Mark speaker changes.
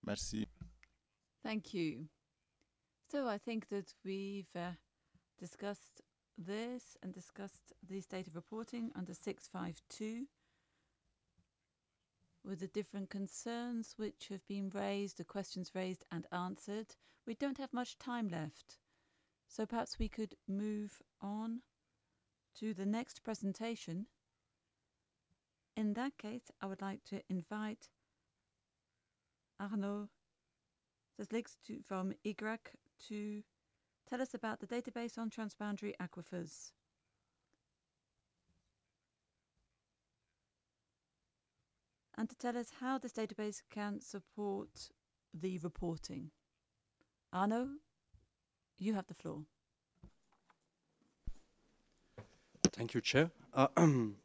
Speaker 1: Merci.
Speaker 2: Thank you. So I think that we've discussed this and discussed the state of reporting under 652 with the different concerns which have been raised, the questions raised and answered. We don't have much time left, so perhaps we could move on to the next presentation. In that case, I would like to invite Arnaud Zeslix from IGRAC to tell us about the database on transboundary aquifers. And to tell us how this database can support the reporting. Arnaud, you have the floor.
Speaker 3: Thank you, Chair.